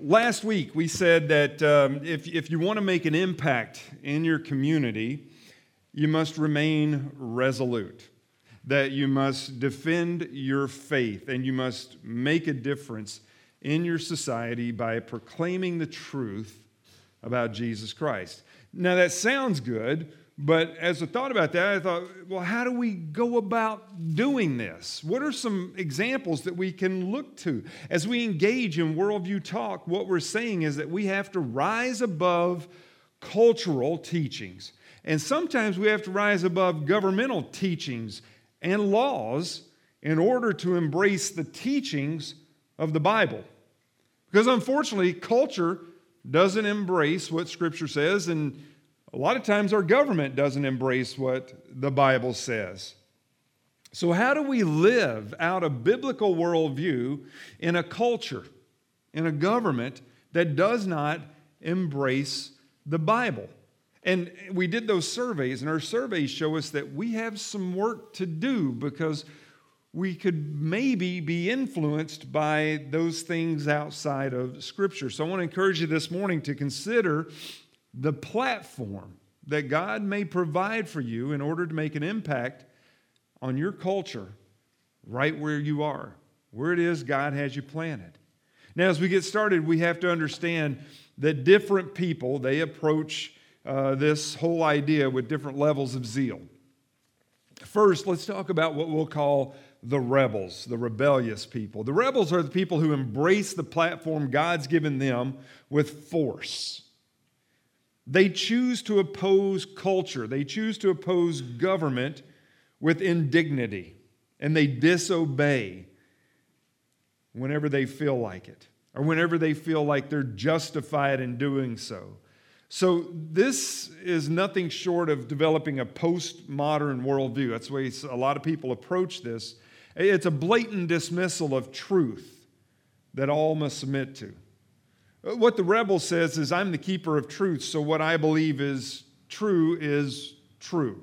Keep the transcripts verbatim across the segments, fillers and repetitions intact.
last week we said that um, if, if you want to make an impact in your community, you must remain resolute, that you must defend your faith, and you must make a difference in your society by proclaiming the truth about Jesus Christ. Now that sounds good, but as I thought about that, I thought, well, how do we go about doing this? What are some examples that we can look to? As we engage in worldview talk, what we're saying is that we have to rise above cultural teachings. And sometimes we have to rise above governmental teachings and laws in order to embrace the teachings of the Bible. Because unfortunately, culture doesn't embrace what Scripture says, and a lot of times our government doesn't embrace what the Bible says. So how do we live out a biblical worldview in a culture, in a government that does not embrace the Bible? And we did those surveys, and our surveys show us that we have some work to do because we could maybe be influenced by those things outside of Scripture. So I want to encourage you this morning to consider the platform that God may provide for you in order to make an impact on your culture right where you are, where it is God has you planted. Now, as we get started, we have to understand that different people, they approach uh, this whole idea with different levels of zeal. First, let's talk about what we'll call the rebels, the rebellious people. The rebels are the people who embrace the platform God's given them with force. They choose to oppose culture. They choose to oppose government with indignity. And they disobey whenever they feel like it, or whenever they feel like they're justified in doing so. So this is nothing short of developing a postmodern worldview. That's the way a lot of people approach this. It's a blatant dismissal of truth that all must submit to. What the rebel says is, I'm the keeper of truth, so what I believe is true is true.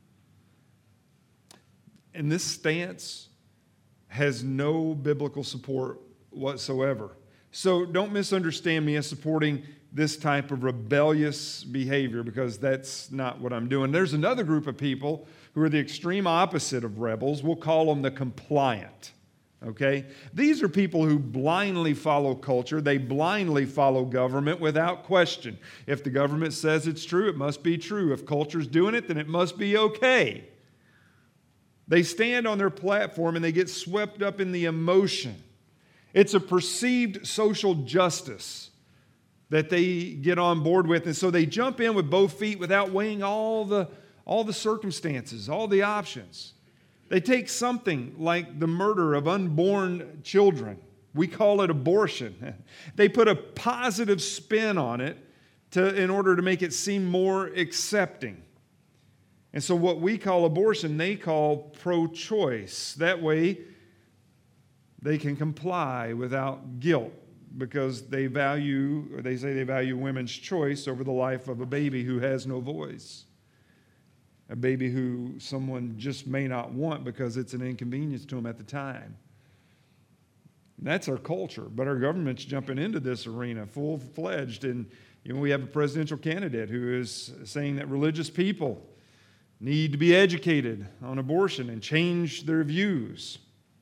And this stance has no biblical support whatsoever. So don't misunderstand me as supporting this type of rebellious behavior, because that's not what I'm doing. There's another group of people who are the extreme opposite of rebels. We'll call them the compliant. Okay? These are people who blindly follow culture. They blindly follow government without question. If the government says it's true, it must be true. If culture's doing it, then it must be okay. They stand on their platform and they get swept up in the emotion. It's a perceived social justice that they get on board with, and so they jump in with both feet without weighing all the, all the circumstances, all the options. They take something like the murder of unborn children. We call it abortion. They put a positive spin on it to, in order to make it seem more accepting. And so what we call abortion, they call pro-choice. That way, they can comply without guilt because they value, or they say they value women's choice over the life of a baby who has no voice. A baby who someone just may not want because it's an inconvenience to them at the time. And that's our culture, but our government's jumping into this arena full-fledged. And you know, we have a presidential candidate who is saying that religious people need to be educated on abortion and change their views.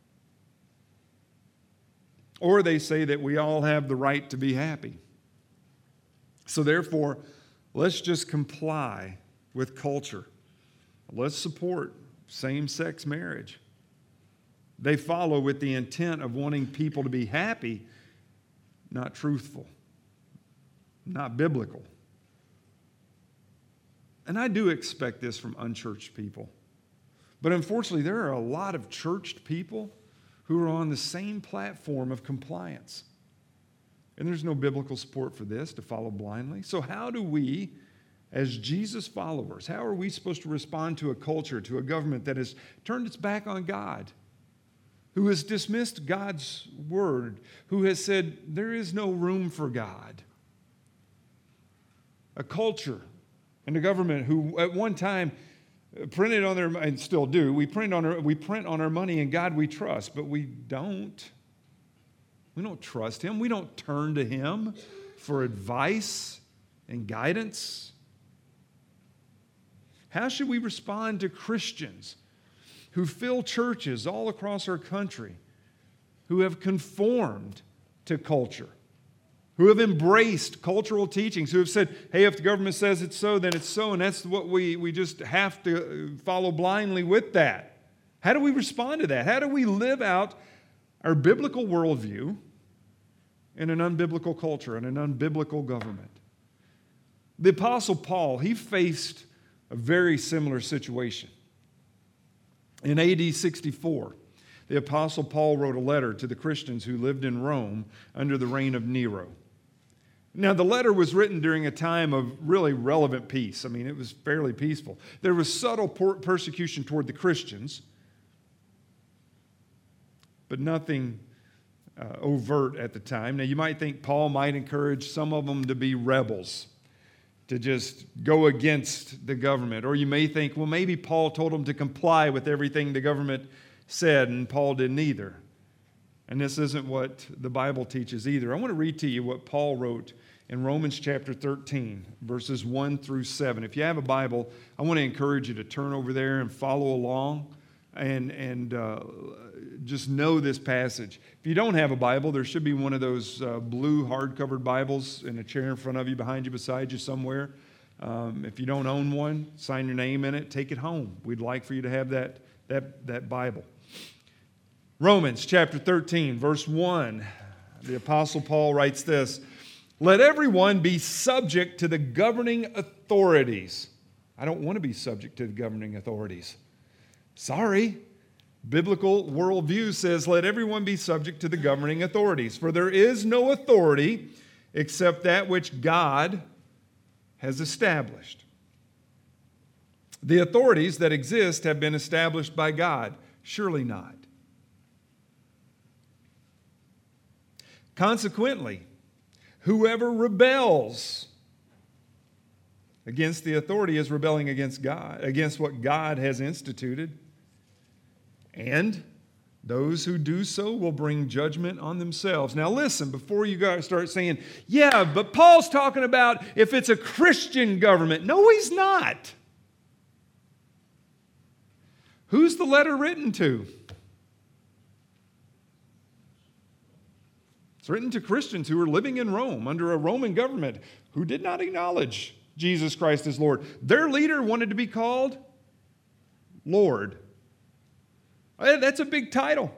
Or they say that we all have the right to be happy. So therefore, let's just comply with culture. Let's support same-sex marriage. They follow with the intent of wanting people to be happy, not truthful, not biblical. And I do expect this from unchurched people. But unfortunately, there are a lot of churched people who are on the same platform of compliance. And there's no biblical support for this, to follow blindly. So how do we, as Jesus followers, how are we supposed to respond to a culture, to a government that has turned its back on God, who has dismissed God's word, who has said there is no room for God? A culture and a government who at one time printed on their, and still do, we print on our, we print on our money, in God we trust, but we don't. We don't trust Him. We don't turn to Him for advice and guidance. How should we respond to Christians who fill churches all across our country, who have conformed to culture, who have embraced cultural teachings, who have said, hey, if the government says it's so, then it's so, and that's what we, we just have to follow blindly with that? How do we respond to that? How do we live out our biblical worldview in an unbiblical culture, in an unbiblical government? The Apostle Paul, he faced a very similar situation. In A D sixty-four, the Apostle Paul wrote a letter to the Christians who lived in Rome under the reign of Nero. Now, the letter was written during a time of really relevant peace. I mean, it was fairly peaceful. There was subtle persecution toward the Christians, but nothing uh, overt at the time. Now, you might think Paul might encourage some of them to be rebels, to just go against the government. Or you may think, well, maybe Paul told them to comply with everything the government said, and Paul didn't either. And this isn't what the Bible teaches either. I want to read to you what Paul wrote in Romans chapter thirteen, verses one through seven. If you have a Bible, I want to encourage you to turn over there and follow along and, and uh, just know this passage. If you don't have a Bible, there should be one of those uh, blue hard-covered Bibles in a chair in front of you, behind you, beside you somewhere. Um, if you don't own one, sign your name in it, take it home. We'd like for you to have that, that, that Bible. Romans chapter thirteen, verse one, the Apostle Paul writes this: let everyone be subject to the governing authorities. I don't want to be subject to the governing authorities. Sorry. Biblical worldview says, let everyone be subject to the governing authorities, for there is no authority except that which God has established. The authorities that exist have been established by God. Surely not. Consequently, whoever rebels against the authority is rebelling against God, against what God has instituted. And those who do so will bring judgment on themselves. Now listen, before you guys start saying, yeah, but Paul's talking about if it's a Christian government. No, he's not. Who's the letter written to? It's written to Christians who were living in Rome under a Roman government who did not acknowledge Jesus Christ as Lord. Their leader wanted to be called Lord. That's a big title.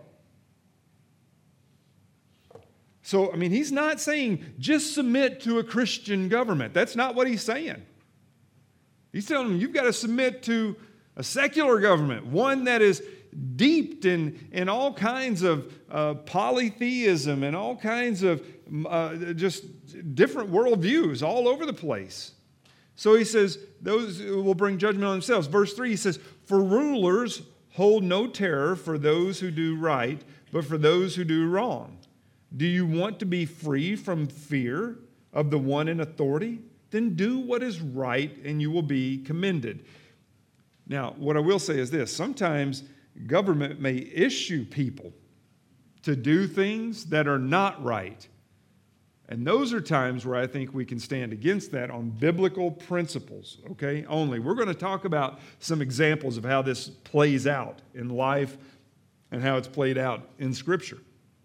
So, I mean, he's not saying just submit to a Christian government. That's not what he's saying. He's telling them you've got to submit to a secular government, one that is deeped in, in all kinds of uh, polytheism and all kinds of uh, just different worldviews all over the place. So he says, those will bring judgment on themselves. Verse three, he says, for rulers hold no terror for those who do right, but for those who do wrong. Do you want to be free from fear of the one in authority? Then do what is right and you will be commended. Now, what I will say is this. Sometimes government may issue people to do things that are not right. And those are times where I think we can stand against that on biblical principles, okay, only. We're going to talk about some examples of how this plays out in life and how it's played out in Scripture.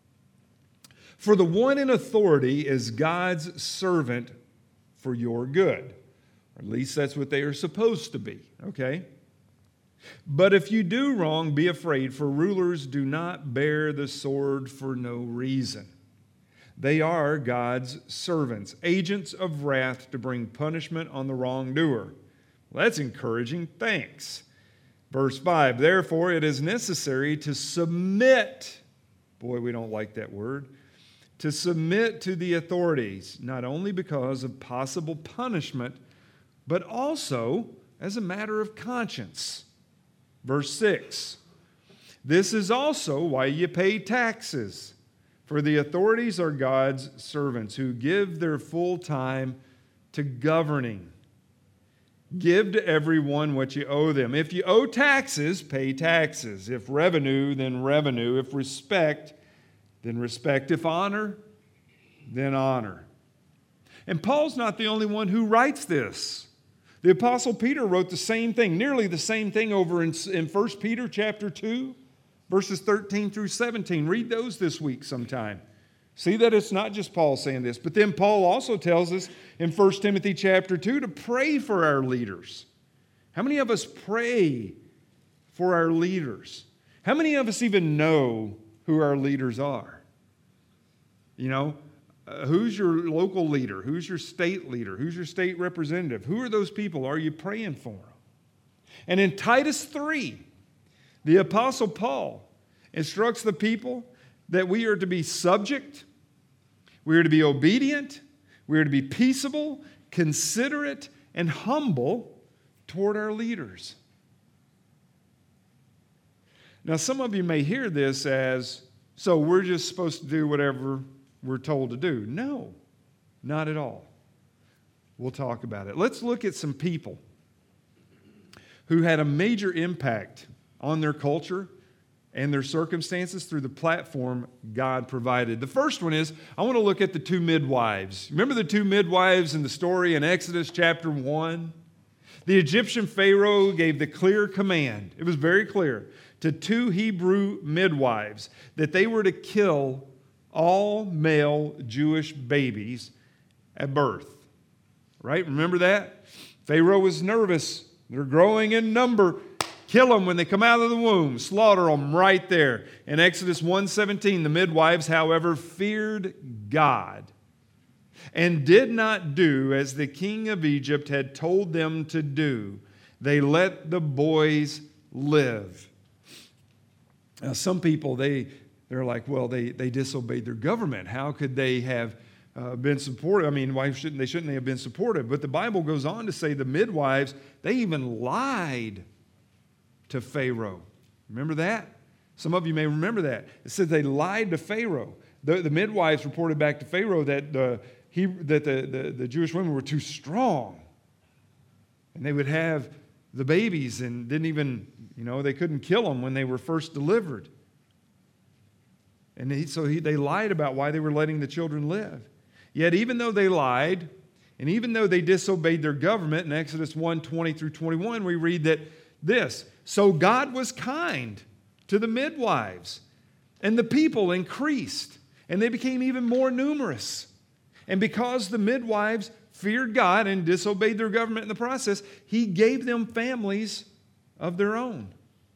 For the one in authority is God's servant for your good. Or at least that's what they are supposed to be, okay? But if you do wrong, be afraid, for rulers do not bear the sword for no reason. They are God's servants, agents of wrath to bring punishment on the wrongdoer. Well, that's encouraging. Thanks. Verse five, therefore it is necessary to submit. Boy, we don't like that word. To submit to the authorities, not only because of possible punishment, but also as a matter of conscience. Verse six, this is also why you pay taxes. For the authorities are God's servants who give their full time to governing. Give to everyone what you owe them. If you owe taxes, pay taxes. If revenue, then revenue. If respect, then respect. If honor, then honor. And Paul's not the only one who writes this. The Apostle Peter wrote the same thing, nearly the same thing over in, in First Peter chapter two, verses thirteen through seventeen. Read those this week sometime. See that it's not just Paul saying this, but then Paul also tells us in First Timothy chapter two to pray for our leaders. How many of us pray for our leaders? How many of us even know who our leaders are? You know, uh, who's your local leader? Who's your state leader? Who's your state representative? Who are those people? Are you praying for them? And in Titus three, the Apostle Paul instructs the people that we are to be subject, we are to be obedient, we are to be peaceable, considerate, and humble toward our leaders. Now, some of you may hear this as, so we're just supposed to do whatever we're told to do. No, not at all. We'll talk about it. Let's look at some people who had a major impact on their culture and their circumstances through the platform God provided. The first one is, I want to look at the two midwives. Remember the two midwives in the story in Exodus chapter one? The Egyptian Pharaoh gave the clear command, it was very clear, to two Hebrew midwives that they were to kill all male Jewish babies at birth. Right? Remember that? Pharaoh was nervous. They're growing in number. Kill them when they come out of the womb. Slaughter them right there. In Exodus one seventeen, the midwives, however, feared God and did not do as the king of Egypt had told them to do. They let the boys live. Now, some people, they, they're like, well, they, they disobeyed their government. How could they have uh, been supported? I mean, why shouldn't they, shouldn't they have been supported? But the Bible goes on to say the midwives, they even lied to Pharaoh. Remember that? Some of you may remember that. It said they lied to Pharaoh. The, the midwives reported back to Pharaoh that, the, he, that the, the, the Jewish women were too strong. And they would have the babies and didn't even, you know, they couldn't kill them when they were first delivered. And he, so he, they lied about why they were letting the children live. Yet even though they lied, and even though they disobeyed their government, in Exodus one, twenty through twenty-one, we read that this, so God was kind to the midwives, and the people increased, and they became even more numerous. And because the midwives feared God and disobeyed their government in the process, He gave them families of their own.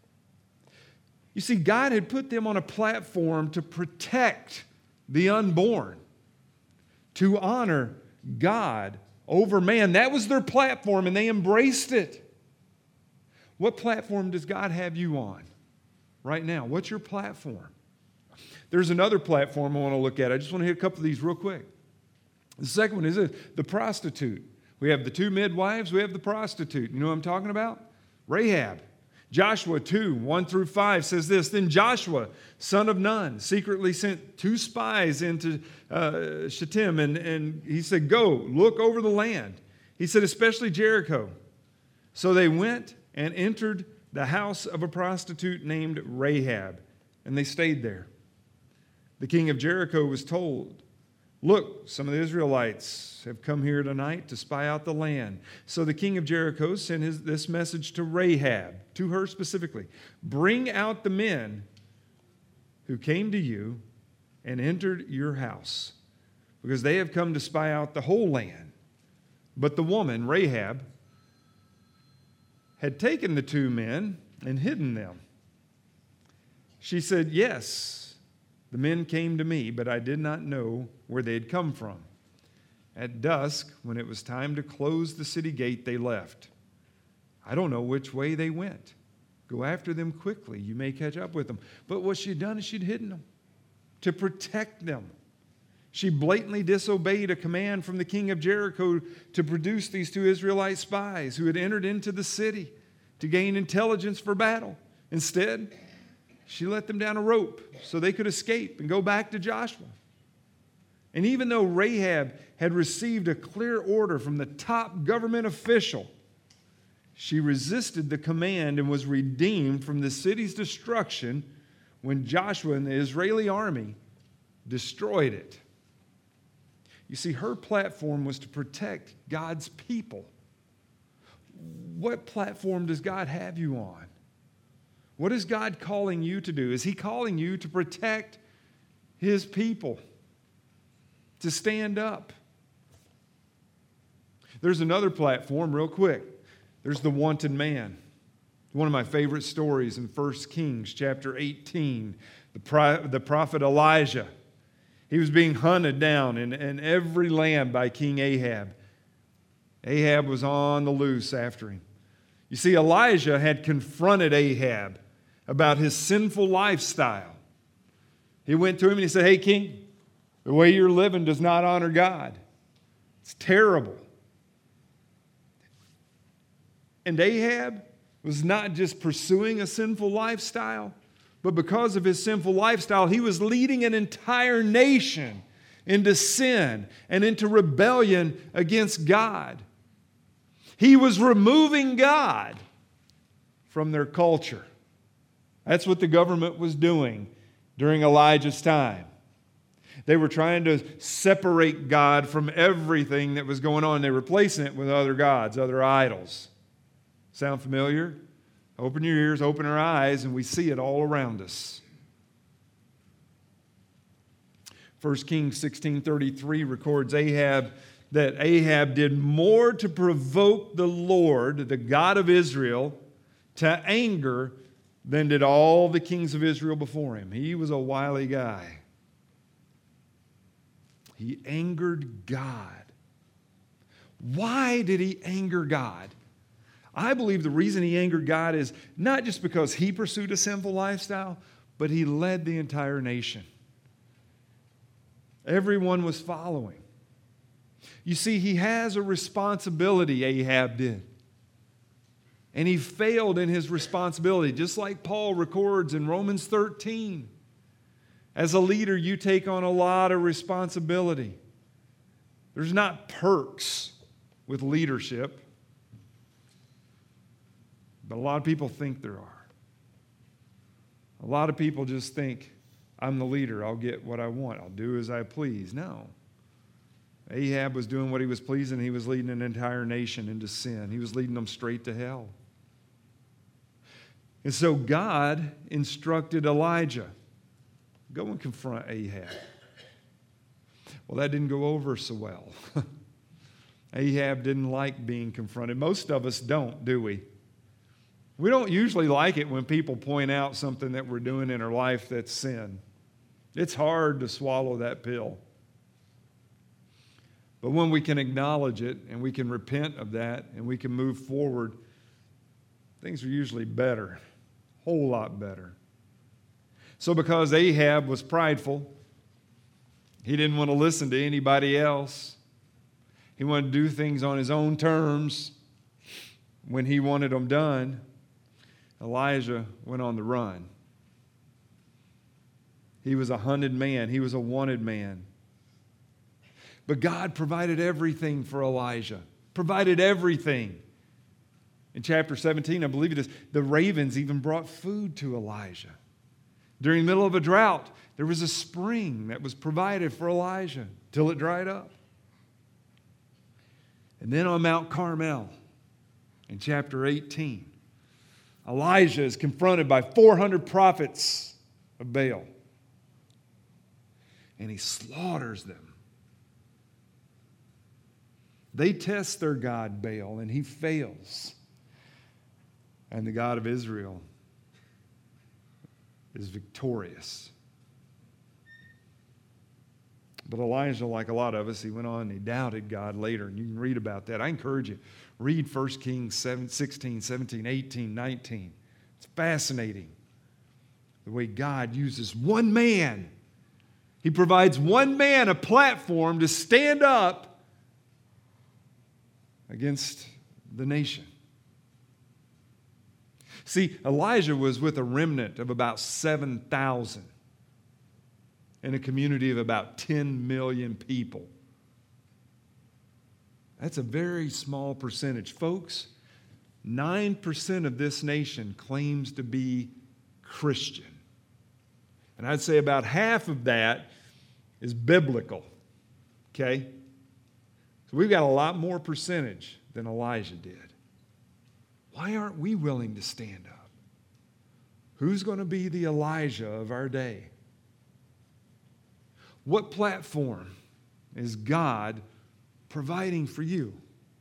You see, God had put them on a platform to protect the unborn, to honor God over man. That was their platform, and they embraced it. What platform does God have you on right now? What's your platform? There's another platform I want to look at. I just want to hit a couple of these real quick. The second one is this, the prostitute. We have the two midwives, we have the prostitute. You know what I'm talking about? Rahab. Joshua two, one through five says this, then Joshua, son of Nun, secretly sent two spies into uh, Shittim, and, and he said, go, look over the land. He said, especially Jericho. So they went and entered the house of a prostitute named Rahab, and they stayed there. The king of Jericho was told, look, some of the Israelites have come here tonight to spy out the land. So the king of Jericho sent his, this message to Rahab, to her specifically. Bring out the men who came to you and entered your house, because they have come to spy out the whole land. But the woman, Rahab, had taken the two men and hidden them. She said, yes, the men came to me, but I did not know where they had come from. At dusk, when it was time to close the city gate, they left. I don't know which way they went. Go after them quickly. You may catch up with them. But what she'd done is she'd hidden them to protect them. She blatantly disobeyed a command from the king of Jericho to produce these two Israelite spies who had entered into the city to gain intelligence for battle. Instead, she let them down a rope so they could escape and go back to Joshua. And even though Rahab had received a clear order from the top government official, she resisted the command and was redeemed from the city's destruction when Joshua and the Israeli army destroyed it. You see, her platform was to protect God's people. What platform does God have you on? What is God calling you to do? Is He calling you to protect His people? To stand up? There's another platform, real quick. There's the wanted man. One of my favorite stories in First Kings chapter eighteen. The, pro- the prophet Elijah. He was being hunted down in, in every land by King Ahab. Ahab was on the loose after him. You see, Elijah had confronted Ahab about his sinful lifestyle. He went to him and he said, "Hey, king, the way you're living does not honor God. It's terrible." And Ahab was not just pursuing a sinful lifestyle, but because of his sinful lifestyle, he was leading an entire nation into sin and into rebellion against God. He was removing God from their culture. That's what the government was doing during Elijah's time. They were trying to separate God from everything that was going on. They were replacing it with other gods, other idols. Sound familiar? Open your ears, open our eyes, and we see it all around us. First Kings sixteen thirty-three records Ahab that Ahab did more to provoke the Lord, the God of Israel, to anger than did all the kings of Israel before him. He was a wily guy. He angered God. Why did he anger God? I believe the reason he angered God is not just because he pursued a sinful lifestyle, but he led the entire nation. Everyone was following. You see, he has a responsibility, Ahab did. And he failed in his responsibility, just like Paul records in Romans thirteen. As a leader, you take on a lot of responsibility. There's not perks with leadership. But a lot of people think there are. A lot of people just think, I'm the leader, I'll get what I want, I'll do as I please. No. Ahab was doing what he was pleasing. He was leading an entire nation into sin. He was leading them straight to hell. And so God instructed Elijah, go and confront Ahab. Well, that didn't go over so well. Ahab didn't like being confronted. Most of us don't, do we? We don't usually like it when people point out something that we're doing in our life that's sin. It's hard to swallow that pill. But when we can acknowledge it and we can repent of that and we can move forward, things are usually better, a whole lot better. So because Ahab was prideful, he didn't want to listen to anybody else. He wanted to do things on his own terms when he wanted them done. Elijah went on the run. He was a hunted man. He was a wanted man. But God provided everything for Elijah. Provided everything. In chapter seventeen, I believe it is, the ravens even brought food to Elijah. During the middle of a drought, there was a spring that was provided for Elijah till it dried up. And then on Mount Carmel, in chapter eighteen, Elijah is confronted by four hundred prophets of Baal. And he slaughters them. They test their God, Baal, and he fails. And the God of Israel is victorious. But Elijah, like a lot of us, he went on and he doubted God later. And you can read about that. I encourage you, read First Kings sixteen, seventeen, eighteen, nineteen. It's fascinating the way God uses one man. He provides one man a platform to stand up against the nation. See, Elijah was with a remnant of about seven thousand in a community of about ten million people. That's a very small percentage. Folks, nine percent of this nation claims to be Christian. And I'd say about half of that is biblical. Okay? So we've got a lot more percentage than Elijah did. Why aren't we willing to stand up? Who's going to be the Elijah of our day? What platform is God providing for you?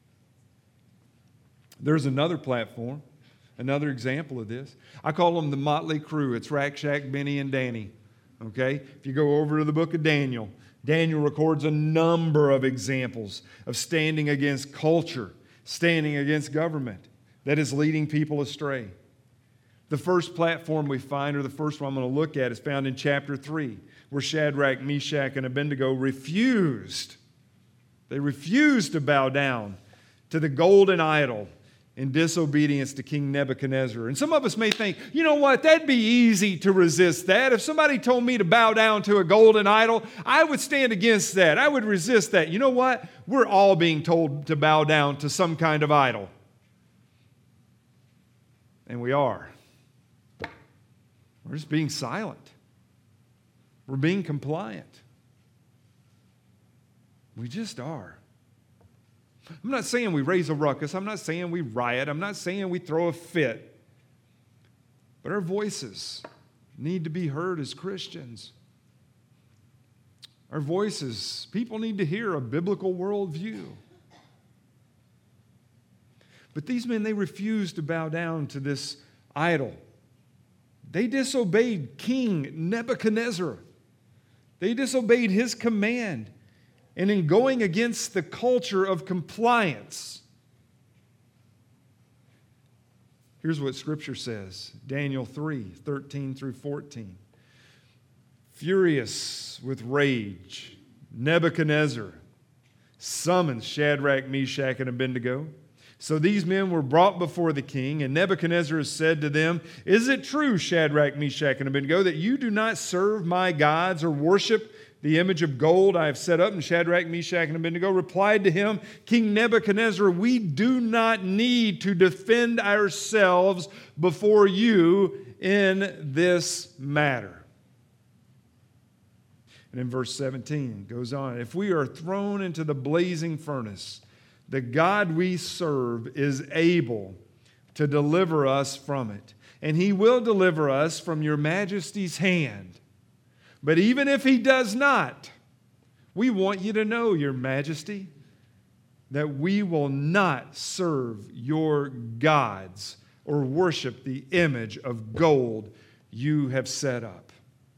There's another platform, another example of this. I call them the motley crew. It's Rack, Shack, Benny, and Danny. Okay? If you go over to the book of Daniel, Daniel records a number of examples of standing against culture, standing against government that is leading people astray. The first platform we find, or the first one I'm going to look at, is found in chapter three, where Shadrach, Meshach, and Abednego refused. They refused to bow down to the golden idol in disobedience to King Nebuchadnezzar. And some of us may think, you know what, that'd be easy to resist that. If somebody told me to bow down to a golden idol, I would stand against that. I would resist that. You know what? We're all being told to bow down to some kind of idol. And we are. We're just being silent. We're being compliant. We just are. I'm not saying we raise a ruckus. I'm not saying we riot. I'm not saying we throw a fit. But our voices need to be heard as Christians. Our voices, people need to hear a biblical worldview. But these men, they refused to bow down to this idol. They disobeyed King Nebuchadnezzar. They disobeyed his command. And in going against the culture of compliance, here's what Scripture says. Daniel three, thirteen through fourteen. Furious with rage, Nebuchadnezzar summoned Shadrach, Meshach, and Abednego. So these men were brought before the king, and Nebuchadnezzar said to them, "Is it true, Shadrach, Meshach, and Abednego, that you do not serve my gods or worship the image of gold I have set up?" And Shadrach, Meshach, and Abednego replied to him, "King Nebuchadnezzar, we do not need to defend ourselves before you in this matter." And in verse seventeen, it goes on, "If we are thrown into the blazing furnace, the God we serve is able to deliver us from it, and he will deliver us from your majesty's hand. But even if he does not, we want you to know, your majesty, that we will not serve your gods or worship the image of gold you have set up."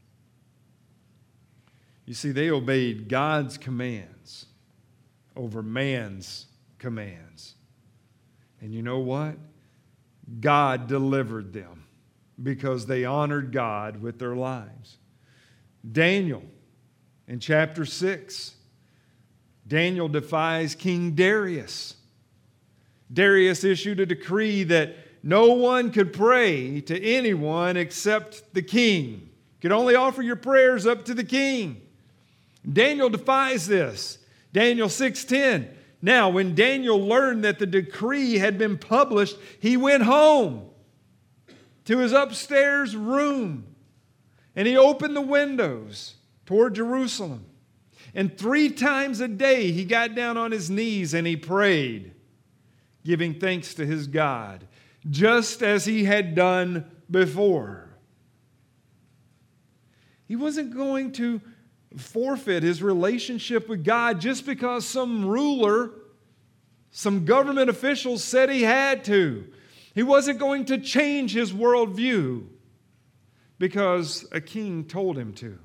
You see, they obeyed God's commands over man's commands. And you know what? God delivered them because they honored God with their lives. Daniel, in chapter six, Daniel defies King Darius. Darius issued a decree that no one could pray to anyone except the king. You could only offer your prayers up to the king. Daniel defies this. Daniel six ten. Now, when Daniel learned that the decree had been published, he went home to his upstairs room, and he opened the windows toward Jerusalem. And three times a day he got down on his knees and he prayed, giving thanks to his God, just as he had done before. He wasn't going to forfeit his relationship with God just because some ruler, some government officials said he had to. He wasn't going to change his worldview because a king told him to.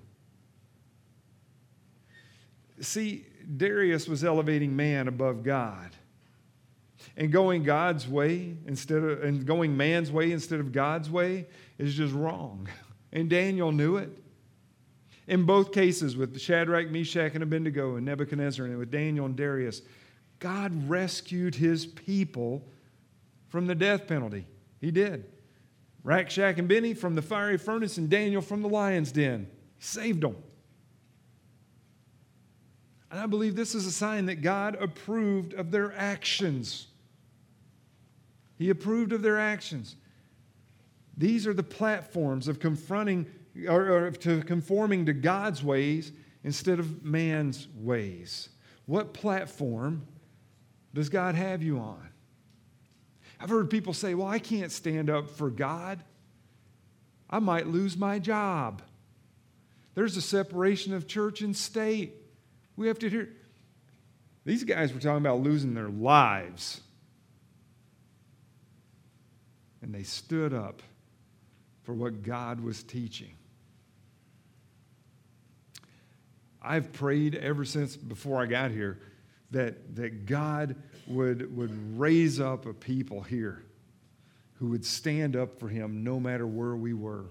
See, Darius was elevating man above God, and going God's way instead of and going man's way instead of God's way is just wrong. And Daniel knew it. In both cases, with Shadrach, Meshach, and Abednego, and Nebuchadnezzar, and with Daniel and Darius, God rescued his people from the death penalty. He did. Rack, Shack, and Benny from the fiery furnace, and Daniel from the lion's den. He saved them. And I believe this is a sign that God approved of their actions. He approved of their actions. These are the platforms of confronting or, or to conforming to God's ways instead of man's ways? What platform does God have you on? I've heard people say, well, I can't stand up for God. I might lose my job. There's a separation of church and state. We have to hear. These guys were talking about losing their lives. And they stood up for what God was teaching. I've prayed ever since before I got here that, that God would, would raise up a people here who would stand up for him no matter where we were.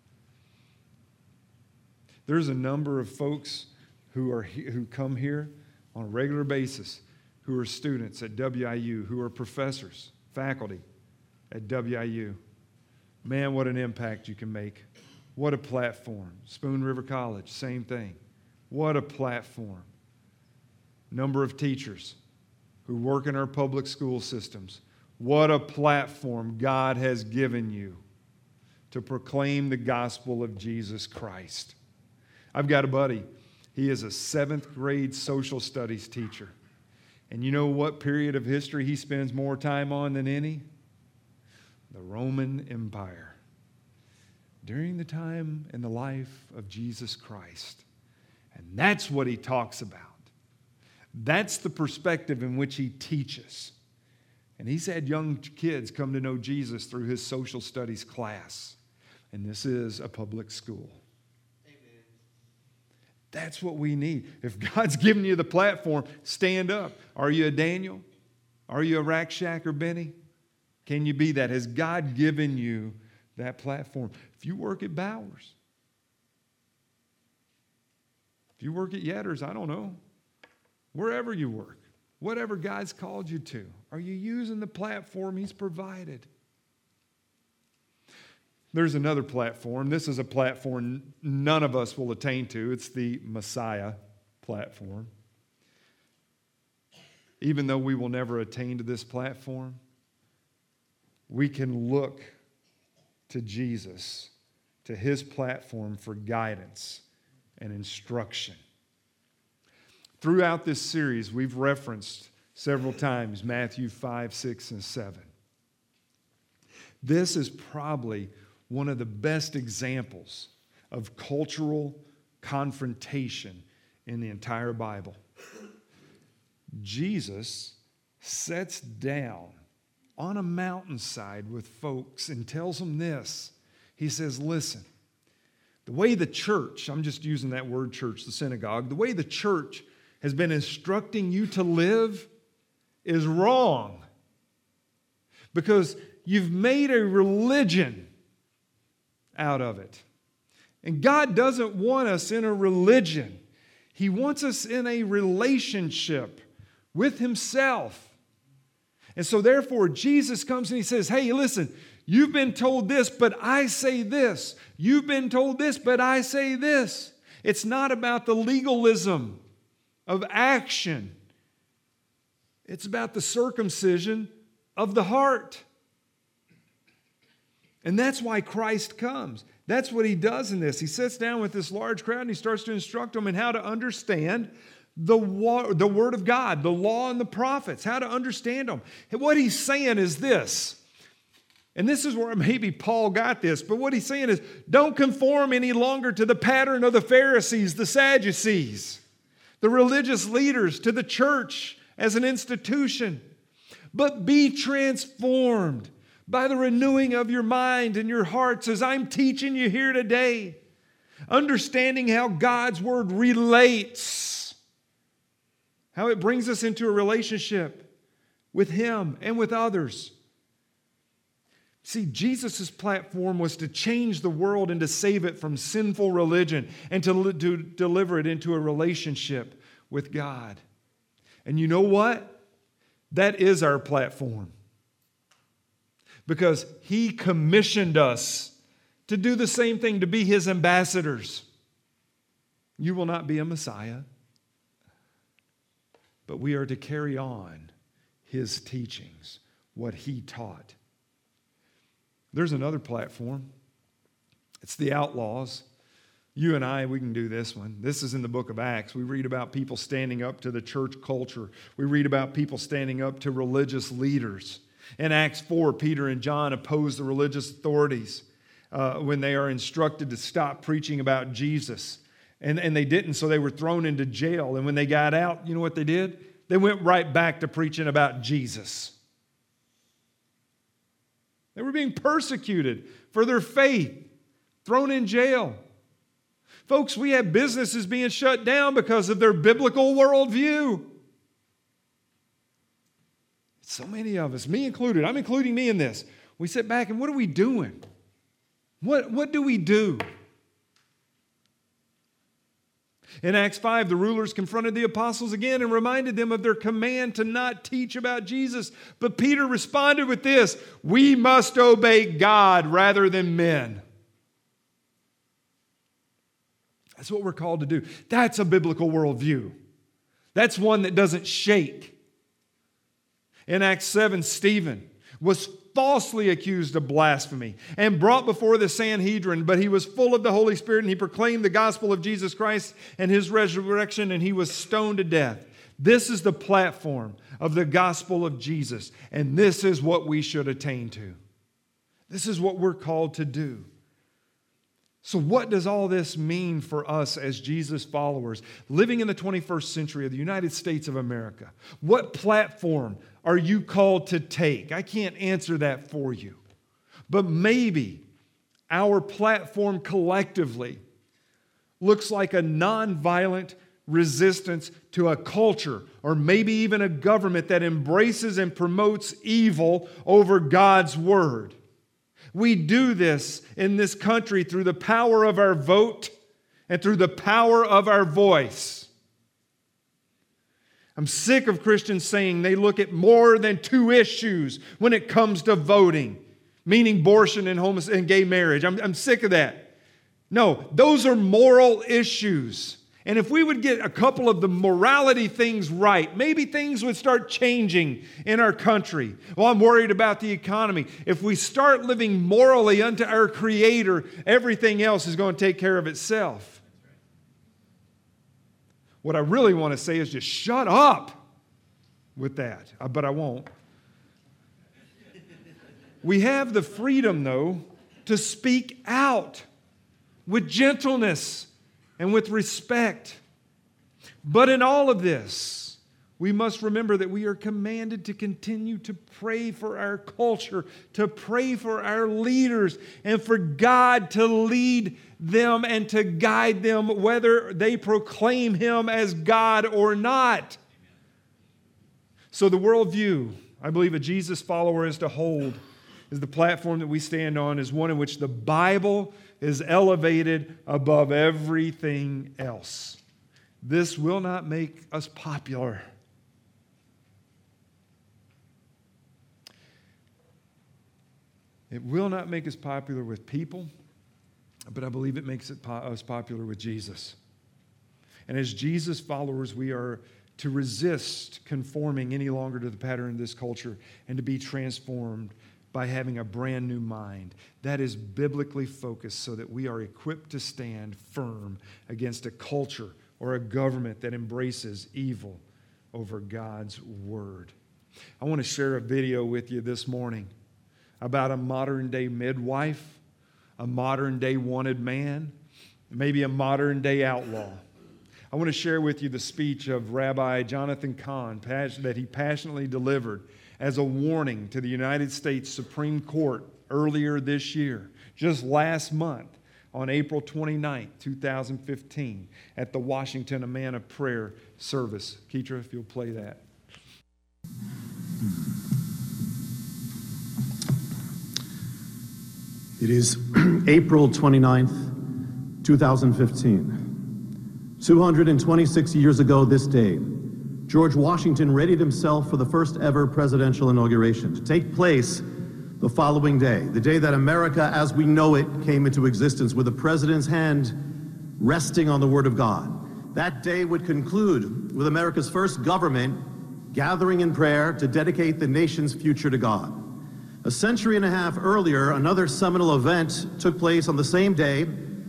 There's a number of folks who are who come here on a regular basis, who are students at W I U, who are professors, faculty at W I U. Man, what an impact you can make. What a platform. Spoon River College, same thing. What a platform. Number of teachers who work in our public school systems. What a platform God has given you to proclaim the gospel of Jesus Christ. I've got a buddy. He is a seventh grade social studies teacher. And you know what period of history he spends more time on than any? The Roman Empire. During the time and the life of Jesus Christ. And that's what he talks about. That's the perspective in which he teaches. And he's had young kids come to know Jesus through his social studies class. And this is a public school. Amen. That's what we need. If God's given you the platform, stand up. Are you a Daniel? Are you a Rakshak or Benny? Can you be that? Has God given you that platform? If you work at Bowers, if you work at Yetters, I don't know. Wherever you work, whatever God's called you to, are you using the platform he's provided? There's another platform. This is a platform none of us will attain to. It's the Messiah platform. Even though we will never attain to this platform, we can look to Jesus, to his platform for guidance and instruction. Throughout this series, we've referenced several times Matthew five, six, and seven. This is probably one of the best examples of cultural confrontation in the entire Bible. Jesus sits down on a mountainside with folks and tells them this. He says, listen, the way the church, I'm just using that word church, the synagogue, the way the church has been instructing you to live is wrong. Because you've made a religion out of it. And God doesn't want us in a religion. He wants us in a relationship with himself. And so therefore, Jesus comes and he says, hey, listen, you've been told this, but I say this. You've been told this, but I say this. It's not about the legalism of action. It's about the circumcision of the heart. And that's why Christ comes. That's what he does in this. He sits down with this large crowd and he starts to instruct them in how to understand the, wa- the Word of God, the law and the prophets, how to understand them. And what he's saying is this, and this is where maybe Paul got this, but what he's saying is, don't conform any longer to the pattern of the Pharisees, the Sadducees, the religious leaders, to the church as an institution, but be transformed by the renewing of your mind and your hearts, as I'm teaching you here today, understanding how God's Word relates, how it brings us into a relationship with Him and with others. See, Jesus' platform was to change the world and to save it from sinful religion and to, to deliver it into a relationship with God. And you know what? That is our platform. Because He commissioned us to do the same thing, to be His ambassadors. You will not be a Messiah, but we are to carry on His teachings, what He taught. There's another platform. It's the outlaws. You and I, we can do this one. This is in the book of Acts. We read about people standing up to the church culture. We read about people standing up to religious leaders. In Acts four, Peter and John oppose the religious authorities uh, when they are instructed to stop preaching about Jesus. And, and they didn't, so they were thrown into jail. And when they got out, you know what they did? They went right back to preaching about Jesus. They were being persecuted for their faith, thrown in jail. Folks, we have businesses being shut down because of their biblical worldview. So many of us, me included, I'm including me in this. We sit back and what are we doing? What, what do we do? In Acts five, the rulers confronted the apostles again and reminded them of their command to not teach about Jesus. But Peter responded with this: we must obey God rather than men. That's what we're called to do. That's a biblical worldview. That's one that doesn't shake. In Acts seven, Stephen was falsely accused of blasphemy and brought before the Sanhedrin, but he was full of the Holy Spirit and he proclaimed the gospel of Jesus Christ and his resurrection, and he was stoned to death. This is the platform of the gospel of Jesus, and this is what we should attain to. This is what we're called to do. So what does all this mean for us as Jesus followers living in the twenty-first century of the United States of America? What platform are you called to take? I can't answer that for you. But maybe our platform collectively looks like a nonviolent resistance to a culture or maybe even a government that embraces and promotes evil over God's word. We do this in this country through the power of our vote and through the power of our voice. I'm sick of Christians saying they look at more than two issues when it comes to voting, meaning abortion and homos- and gay marriage. I'm, I'm sick of that. No, those are moral issues. And if we would get a couple of the morality things right, maybe things would start changing in our country. Well, I'm worried about the economy. If we start living morally unto our Creator, everything else is going to take care of itself. What I really want to say is just shut up with that, but I won't. We have the freedom, though, to speak out with gentleness and with respect. But in all of this, we must remember that we are commanded to continue to pray for our culture, to pray for our leaders, and for God to lead them and to guide them whether they proclaim Him as God or not. So the worldview, I believe, a Jesus follower is to hold, is the platform that we stand on, is one in which the Bible is elevated above everything else. This will not make us popular. It will not make us popular with people, but I believe it makes it po- us popular with Jesus. And as Jesus followers, we are to resist conforming any longer to the pattern of this culture and to be transformed by having a brand new mind that is biblically focused so that we are equipped to stand firm against a culture or a government that embraces evil over God's word. I want to share a video with you this morning about a modern-day midwife, a modern-day wanted man, maybe a modern-day outlaw. I want to share with you the speech of Rabbi Jonathan Cahn that he passionately delivered as a warning to the United States Supreme Court earlier this year, just last month on April twenty-ninth, two thousand fifteen, at the Washington A Man of Prayer service. Keitra, if you'll play that. It is April twenty-ninth, two thousand fifteen. two hundred twenty-six years ago this day, George Washington readied himself for the first ever presidential inauguration to take place the following day, the day that America as we know it came into existence, with the president's hand resting on the Word of God. That day would conclude with America's first government gathering in prayer to dedicate the nation's future to God. A century and a half earlier, another seminal event took place on the same day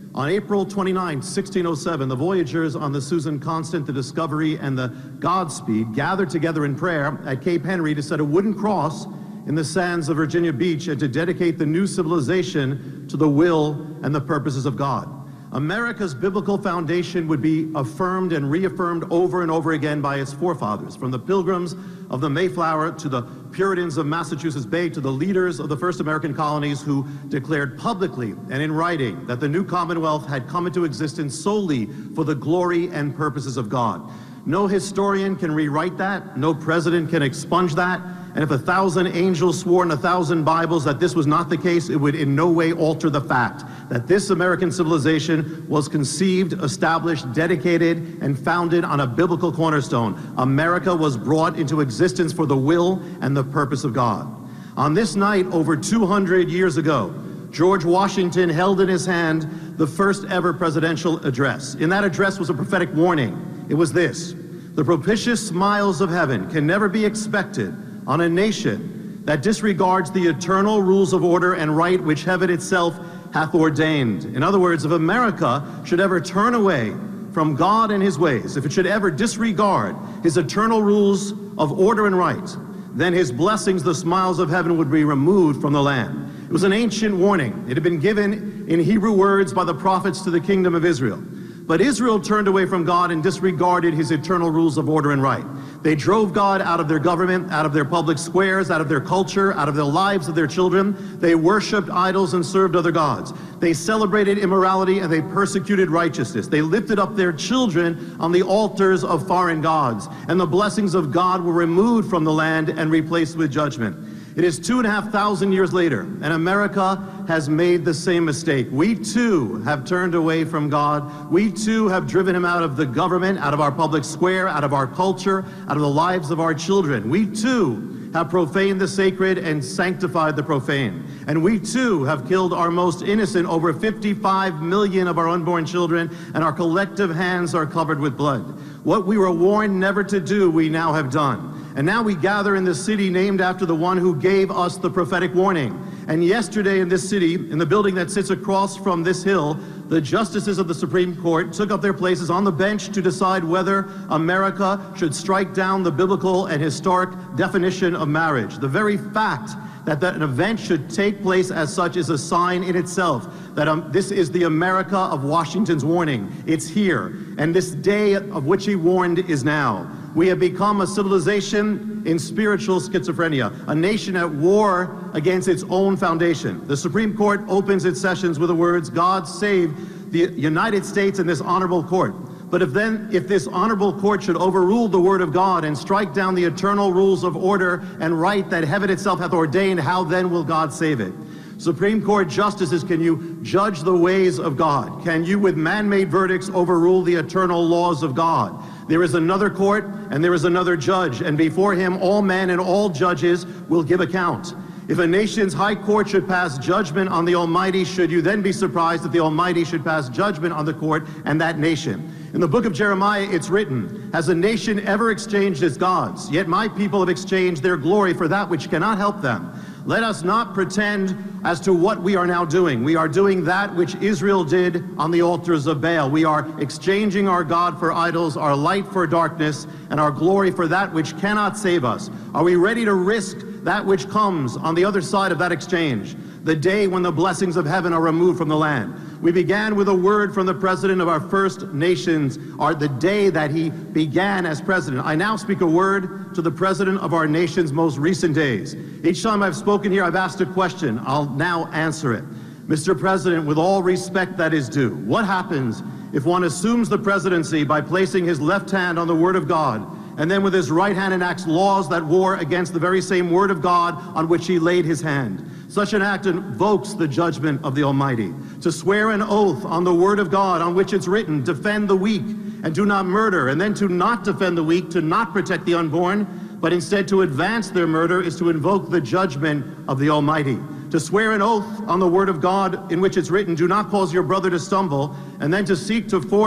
On April twenty-ninth, sixteen oh seven, the voyagers on the Susan Constant, the Discovery, and the Godspeed gathered together in prayer at Cape Henry to set a wooden cross in the sands of Virginia Beach and to dedicate the new civilization to the will and the purposes of God. America's biblical foundation would be affirmed and reaffirmed over and over again by its forefathers, from the Pilgrims of the Mayflower to the Puritans of Massachusetts Bay to the leaders of the first American colonies who declared publicly and in writing that the new Commonwealth had come into existence solely for the glory and purposes of God. No historian can rewrite that, no president can expunge that, and if a thousand angels swore in a thousand Bibles that this was not the case, it would in no way alter the fact that this American civilization was conceived, established, dedicated, and founded on a biblical cornerstone. America was brought into existence for the will and the purpose of God. On this night, over two hundred years ago, George Washington held in his hand the first ever presidential address. In that address was a prophetic warning. It was this: the propitious smiles of heaven can never be expected on a nation that disregards the eternal rules of order and right which heaven itself hath ordained. In other words, if America should ever turn away from God and his ways, if it should ever disregard his eternal rules of order and right, then his blessings, the smiles of heaven, would be removed from the land. It was an ancient warning. It had been given in Hebrew words by the prophets to the kingdom of Israel. But Israel turned away from God and disregarded his eternal rules of order and right. They drove God out of their government, out of their public squares, out of their culture, out of the lives of their children. They worshiped idols and served other gods. They celebrated immorality and they persecuted righteousness. They lifted up their children on the altars of foreign gods. And the blessings of God were removed from the land and replaced with judgment. It is two and a half thousand years later, and America has made the same mistake. We too have turned away from God. We too have driven him out of the government, out of our public square, out of our culture, out of the lives of our children. We too have profaned the sacred and sanctified the profane. And we too have killed our most innocent, over fifty-five million of our unborn children, and our collective hands are covered with blood. What we were warned never to do, we now have done. And now we gather in the city named after the one who gave us the prophetic warning. And yesterday in this city, in the building that sits across from this hill, the justices of the Supreme Court took up their places on the bench to decide whether America should strike down the biblical and historic definition of marriage. The very fact that an event should take place as such is a sign in itself that um, this is the America of Washington's warning. It's here, and this day of which he warned is now. We have become a civilization in spiritual schizophrenia, a nation at war against its own foundation. The Supreme Court opens its sessions with the words, "God save the United States and this honorable court." But if then, if this honorable court should overrule the word of God and strike down the eternal rules of order and right that heaven itself hath ordained, how then will God save it? Supreme Court justices, can you judge the ways of God? Can you, with man-made verdicts, overrule the eternal laws of God? There is another court and there is another judge, and before him all men and all judges will give account. If a nation's high court should pass judgment on the Almighty, should you then be surprised that the Almighty should pass judgment on the court and that nation? In the book of Jeremiah, it's written, "Has a nation ever exchanged its gods? Yet my people have exchanged their glory for that which cannot help them." Let us not pretend as to what we are now doing. We are doing that which Israel did on the altars of Baal. We are exchanging our God for idols, our light for darkness, and our glory for that which cannot save us. Are we ready to risk that which comes on the other side of that exchange? The day when the blessings of heaven are removed from the land. We began with a word from the president of our First Nations, or the day that he began as president. I now speak a word to the president of our nation's most recent days. Each time I've spoken here, I've asked a question. I'll now answer it. Mister President, with all respect that is due, what happens if one assumes the presidency by placing his left hand on the word of God, and then with his right hand enacts laws that war against the very same word of God on which he laid his hand? Such an act invokes the judgment of the Almighty. To swear an oath on the word of God on which it's written, defend the weak and do not murder, and then to not defend the weak, to not protect the unborn, but instead to advance their murder, is to invoke the judgment of the Almighty. To swear an oath on the word of God in which it's written, do not cause your brother to stumble, and then to seek to force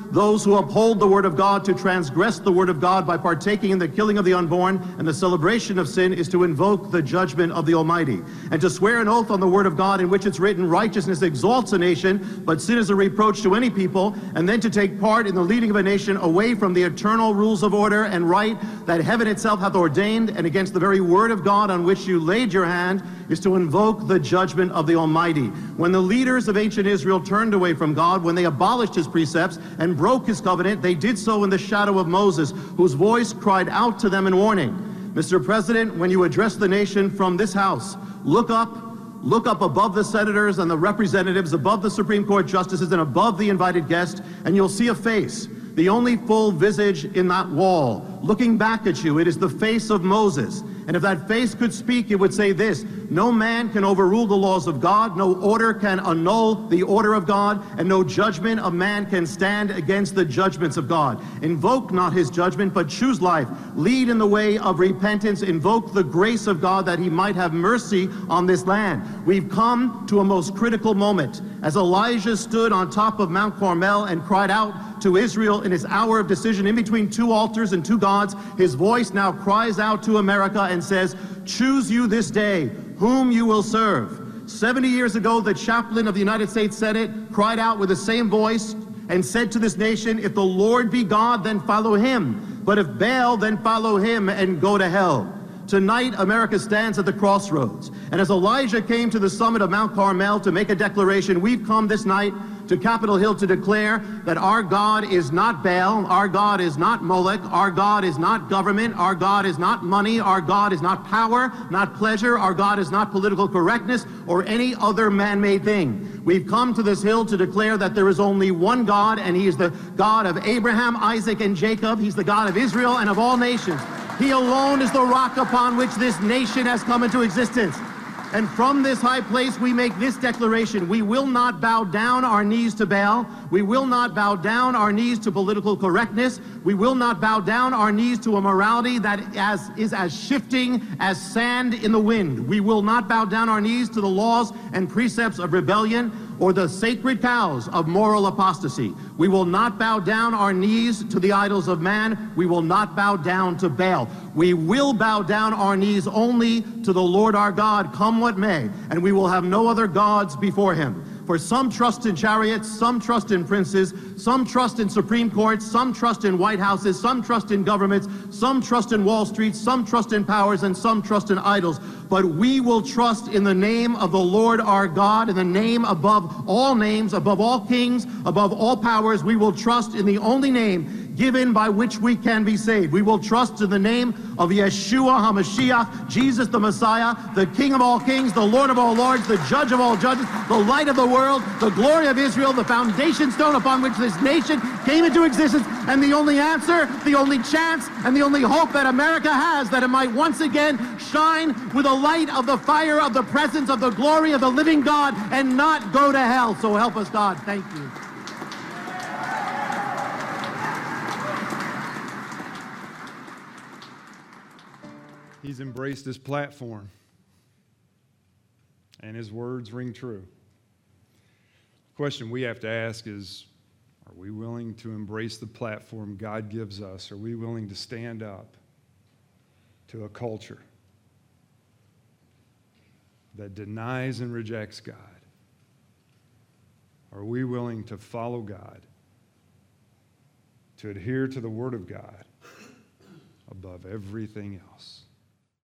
those who uphold the word of God to transgress the word of God by partaking in the killing of the unborn and the celebration of sin is to invoke the judgment of the Almighty. And to swear an oath on the word of God in which it's written, righteousness exalts a nation, but sin is a reproach to any people, and then to take part in the leading of a nation away from the eternal rules of order and right that heaven itself hath ordained, and against the very word of God on which you laid your hand, is to invoke the judgment of the Almighty. When the leaders of ancient Israel turned away from God, when they abolished his precepts and broke his covenant, they did so in the shadow of Moses, whose voice cried out to them in warning. Mister President, when you address the nation from this house, look up, look up above the senators and the representatives, above the Supreme Court justices and above the invited guest, and you'll see a face, the only full visage in that wall, looking back at you. It is the face of Moses. And if that face could speak, it would say this: no man can overrule the laws of God, no order can annul the order of God, and no judgment of man can stand against the judgments of God. Invoke not his judgment, but choose life. Lead in the way of repentance. Invoke the grace of God that he might have mercy on this land. We've come to a most critical moment. As Elijah stood on top of Mount Carmel and cried out to Israel in his hour of decision in between two altars and two gods, his voice now cries out to America and says, choose you this day whom you will serve. seventy years ago, the chaplain of the United States Senate cried out with the same voice and said to this nation, if the Lord be God, then follow him. But if Baal, then follow him and go to hell. Tonight, America stands at the crossroads. And as Elijah came to the summit of Mount Carmel to make a declaration, we've come this night to Capitol Hill to declare that our God is not Baal, our God is not Molech, our God is not government, our God is not money, our God is not power, not pleasure, our God is not political correctness or any other man-made thing. We've come to this hill to declare that there is only one God, and he is the God of Abraham, Isaac, and Jacob. He's the God of Israel and of all nations. He alone is the rock upon which this nation has come into existence. And from this high place, we make this declaration: we will not bow down our knees to Baal. We will not bow down our knees to political correctness. We will not bow down our knees to a morality that as, is as shifting as sand in the wind. We will not bow down our knees to the laws and precepts of rebellion or the sacred cows of moral apostasy. We will not bow down our knees to the idols of man. We will not bow down to Baal. We will bow down our knees only to the Lord our God, come what may, and we will have no other gods before him. For some trust in chariots, some trust in princes, some trust in Supreme Courts, some trust in White Houses, some trust in governments, some trust in Wall Street, some trust in powers, and some trust in idols. But we will trust in the name of the Lord our God, in the name above all names, above all kings, above all powers. We will trust in the only name given by which we can be saved. We will trust in the name of Yeshua HaMashiach, Jesus the Messiah, the King of all kings, the Lord of all lords, the Judge of all judges, the light of the world, the glory of Israel, the foundation stone upon which this nation came into existence, and the only answer, the only chance, and the only hope that America has, that it might once again shine with the light of the fire of the presence of the glory of the living God and not go to hell. So help us God. Thank you. He's embraced his platform, and his words ring true. The question we have to ask is, are we willing to embrace the platform God gives us? Are we willing to stand up to a culture that denies and rejects God? Are we willing to follow God, to adhere to the Word of God above everything else?